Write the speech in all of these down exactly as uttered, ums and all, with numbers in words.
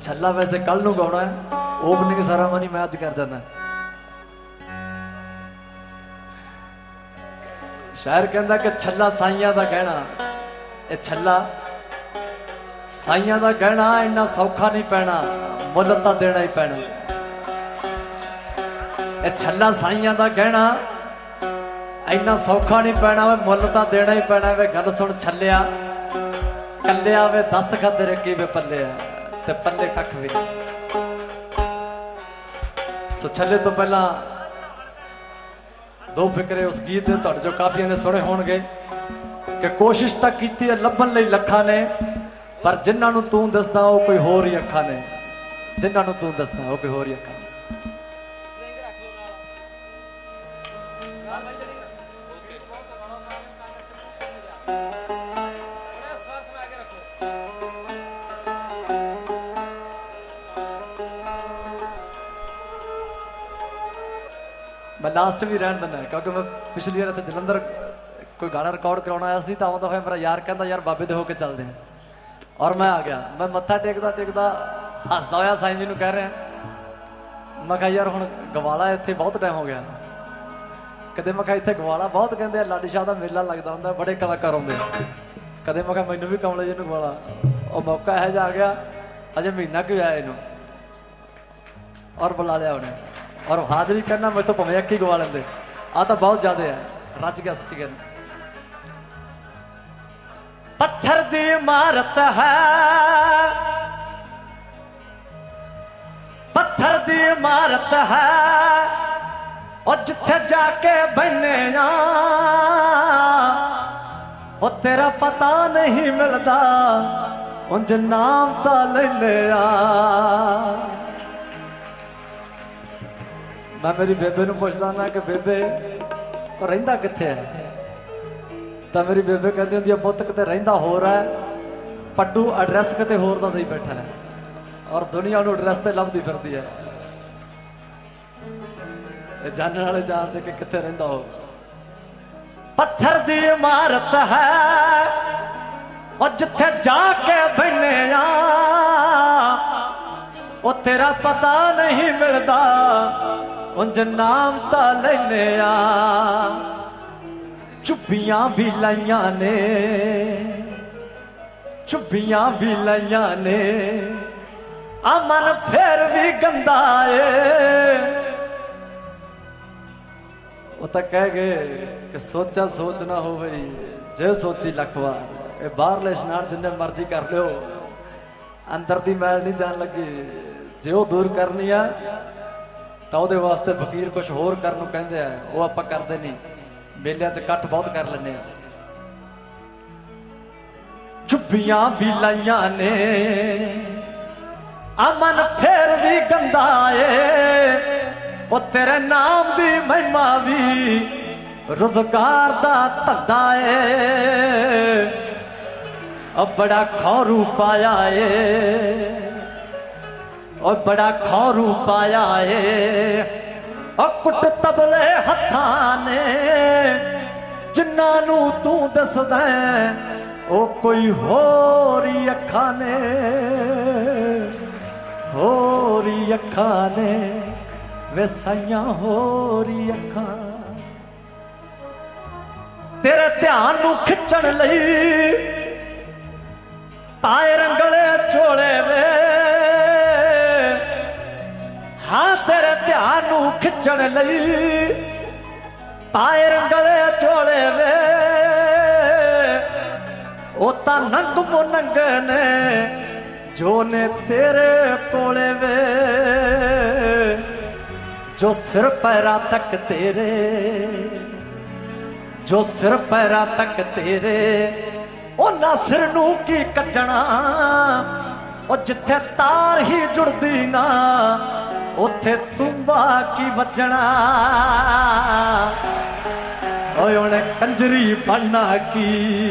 छल्ला वैसे कल नूं गाउणा है, ओपनिंग सैरेमनी मैं अज कर जाना। शायर कहता कि छल्ला साइयां दा गहना, ये छल्ला साइयां दा गहना इन्ना सौखा नहीं पैना, मुल तां देना ही पैना। ये छल्ला साइयां दा गहना इन्ना सौखा नहीं पैना, वे मुल तां देना ही पैना। वे गल सुन छल्लिया कल्लिया, वे दस खा तेरे की वे पल्ले ते पल्ले कख भी। सो छल्ले तो पहला दो फिक्रे उस गीत दे तुहाडे जो काफियां ने सुने होणगे कि कोशिश तां कीती है लभण लई लखां ने, पर जिन्हां नूं तूं दसदा वो कोई होर ही अखां ने, जिन्हां नूं तूं दसदा वो कोई होर ही अखां। मैं लास्ट भी रहन देना क्योंकि मैं पिछली बार इतने जलंधर कोई गाना रिकॉर्ड करवाना आया सी, तो आंदा होया मेरा यार कहता यार बाबे दे होके चलते हैं, और मैं आ गया। मैं मत्था टेकदा टेकदा हसदा होया साईं जी नूं कह रहा, मैं कहा यार हुण गवाला इत्थे बहुत टाइम हो गया, कदे मैं कहा इत्थे गवाला बहुत कहंदे लाडी शाह दा मेला लगदा हुंदा, बड़े कलाकार आउंदे, कदे मैं कहा मैनूं भी कमले जी नूं गवाला। और मौका इहो जिहा आ गया, अजे महीना क्यों आया इनू और बुला लिया उन्हें, और हाजरी करना मैं तो भवे अखी गवा लेंदे। आ तो बहुत ज्यादा है, रज गया सच्ची गल। पत्थर दी इमारत है, पत्थर दी इमारत है, और जिथे जाके बहने ओ तेरा पता नहीं मिलता, उंज नाम ता लेने आ। मैं मेरी बेबे नूं पुछदा ना कि बेबे वो रहिंदा कित्थे है, तो मेरी बेबे कहती होंदी है पुत्त किते रहिंदा होर है, पड्डू एड्रैस किते होर दा दई बैठा है, और दुनिया नूं एड्रैस ते लभदी फिरदी है। जानने वाले जानते कि कित्थे रहिंदा हो। पत्थर दी इमारत है, और जिथे जाके बहने आ ओ तेरा पता नहीं मिलता, उंज नाम ता लेने आ। चुप्पियां भी लाइया ने, चुप्पियां भी लाइया ने, अमन फिर भी गंदा है। वो तो कह गए कि सोचा सोच ना हो भाई, जे सोची लख बार। ये बाहरले इशनान जिन्ने मर्जी कर लो, अंदर दी मैल नहीं जान लगी। जे वो दूर करनी है तो वो वास्ते फकीर कुछ होर करन नूं कहंदे आ, वो आपां करदे नहीं। मेलियां च कट्ठ बहुत कर लैंदे आ। चुप्पियां भी लाइया ने, अमन फिर भी गंदा है। ओ तेरे नाम दी महिमा भी रोजगार दा धंधा है। अब बड़ा खौरू पाया है, और बड़ा खौरू पाया है। और कुट तबले हत्थां ने, जिन्हां नूं तू दसदा ओ कोई होरी अखां ने, होरी अखां ने, वे साइयां होरी अखां। तेरे ध्यान नूं खिचण लई पाए रंगले चोले वे, हाँ तेरे ध्यान नूं खिचण लई पाए रंगले चोले वे। ओ तां नंग मुनंग ने जो ने तेरे कोले वे, जो सिर पैरा तक तेरे, जो सिर पैरा तक तेरे। ओ ना सिर नूं की कटना, ओ जिथे तार ही जुड़दी ना उथे तुम्बा की बजना। ओए उन्हें कंजरी बनना की,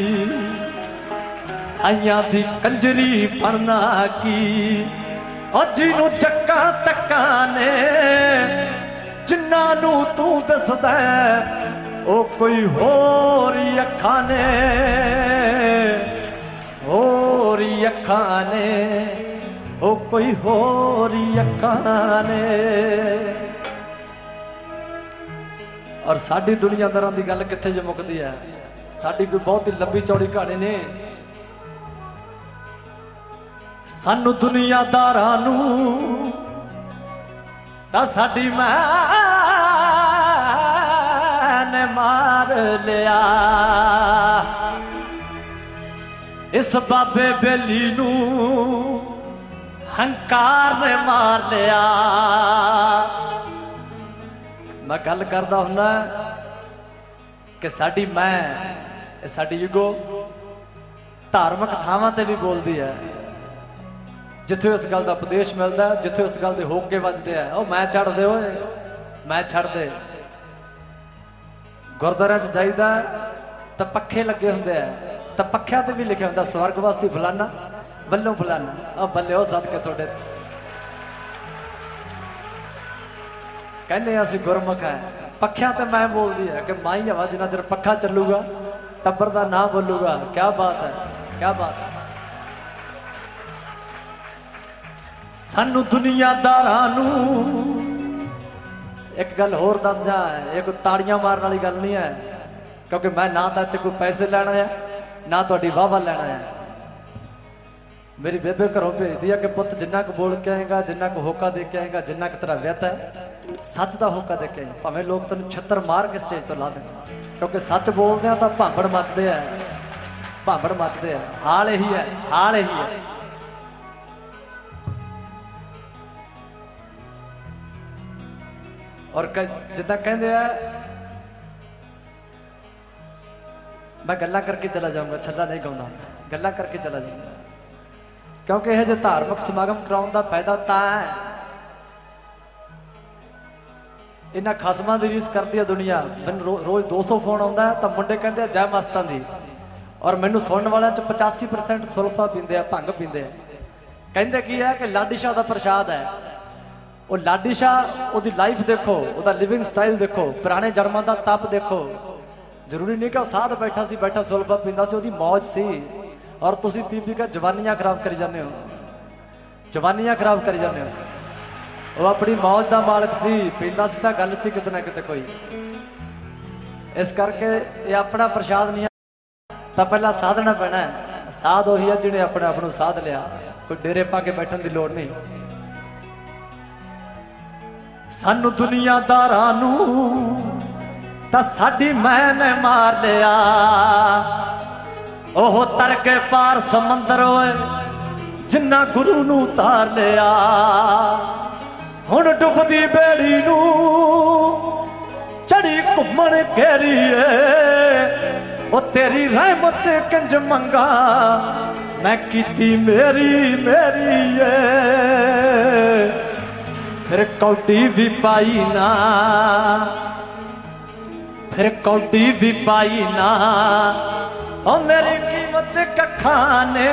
साइयां दी कंजरी बनना की। और जिन्नू चक्का तक्का ने, जिन्हां नूं तू दसदा ओ कोई होरी अखां ने, होरी अखां ने, ओ कोई होर अखां ने। और साडी दुनियादारां दी गल कित्थे जो मुकदी है, साडी कोई बहुत ही लंबी चौड़ी कहानी ने। सानू दुनियादारां नू तां साडी मां ने मार लिया, इस बाबे बेली नू हंकार ने मार लिया। मैं गल करदा हुन्ना कि साडी मैं साडी ईगो धार्मिक थावां ते भी बोलदी है, जिथे इस गल का उपदेश मिलता है, जिथे इस गल के होके वजदे है, ओ मैं छड़ दे ओए मैं छड़ दे। गुरद्वारे च जाईदा तो पखे लगे हुंदे है, तो पखिया ते भी लिखा होंदा स्वर्गवासी फलाना बल्लों फलाना। अब बल्ले हो सद के थोड़े कहने असीं गुरमुख है, पखिया तो मैं बोल दी है कि माई हवा जिन्ना चिर पखा चलूगा टब्बर दा ना बोलूगा। क्या बात है, क्या बात है। सानू दुनियादारां नू एक गल होर दस जा, एक ताड़ियां मारन वाली गल नहीं है, क्योंकि मैं ना तो इत्थे कोई पैसे लेना है ना तुहाडी वाहवा लेना है। मेरी बेबे घरों भेजदी है कि पुत जिन्ना को बोल के आएगा, जिन्ना को होका दे के आएगा, जिन्ना को तेरा व्यत है सच का होका दे के, भावें लोग तेन छत्तर मार के स्टेज तो ला दें, क्योंकि सच बोलते हैं तो भांबड़ मचते हैं, भांबड़ मचते हैं। हाल यही है, हाल यही है। और जिदा कहते हैं मैं गल्लां करके चला जाऊंगा, छल्ला नहीं गाउंदा, गल्लां करके चला जाऊंगा, क्योंकि यह जो धार्मिक समागम कराने का फायदा ता है, इन्हां खसमां दी रीस करती है दुनिया। मैनूं रो, रोज़ दो सौ फोन आता है तो मुंडे कहते जय मस्तां दी, और मैनूं सुनने वालों च पचासी परसेंट सुल्फा पींदे आ, भंग पींदे आ। कहते की है कि लाडी शाह का प्रशाद है। वो लाडी शाह उसकी लाइफ देखो, उसका लिविंग स्टाइल देखो, पुराने जन्मां का तप देखो। जरूरी नहीं कि वह साध बैठा सी, बैठा सुल्फा पींदा सी, उसकी मौज सी। और तुसी पी पी के जवानियां खराब करी जाते हो, जवानियां खराब करी जाते हो। वो अपनी मौज का मालक सी, पींदा सी तां गल सी किते ना किते कोई। इस करके ये अपना प्रशाद नहीं तो पहला साधना पैना है। साध उही है जिन्हें अपने आप को साध लिया, कोई डेरे पा के बैठन की लोड़ नहीं। सानू दुनियादारां नू तां साडी मैं ने मार लिया, ओह तड़के पार समंदर होए जिन्ना गुरु नू तार लिया। हुण डुबदी बेड़ी नू चढ़ी घुमण घेरी ओ तेरी रहमत कंज मंगा मैं कीती मेरी मेरी है। फिर कौडी भी पाई ना, फिर कौडी भी पाई ना, ओ मेरी कीमत कखां ने।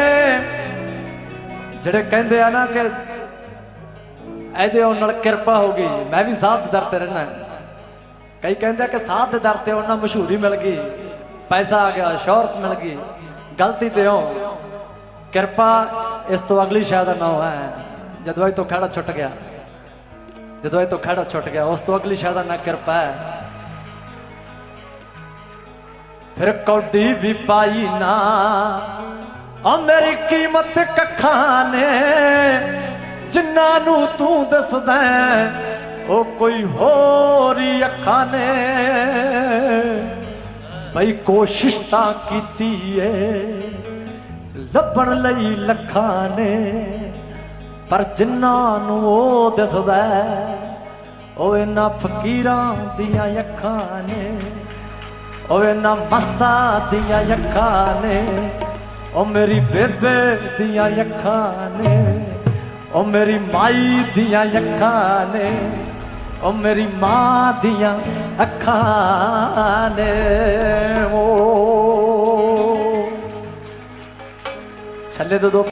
जिहड़े कहंदे आ ना कि ਇਹਦੇ ਨਾਲ ਕਿਰਪਾ ਹੋ ਗਈ, मैं भी साथ दरते रहना। कई कहते कि साथ दरते उन्हें मशहूरी मिल गई, पैसा आ गया, शोहरत मिल गई। गलती तो हो, किरपा इस तो अगली शायद नाम है। जदों तो खड़ा छुट गया, जदों तो खड़ा छुट गया, उस तो अगली शायद ना किरपा है। फिर कौडी भी पाई ना, और मेरी कीमत कखां ने। जिन्ना नू तू दसदा ओ कोई होर अखां ने। भाई कोशिश तां कीती है लभण लई लखां ने, पर जिन्ना नू ओ दसदा ओ इन्हां फकीरां दियां अखां ने, ओ इन्हां मस्तां दियां अखां ने, ओ मेरी बेबे दियां अखां ने, ओ मेरी माई दियां अखां ने, ओ मेरी मां दियां अखां ने। ओ छल्ले दो दो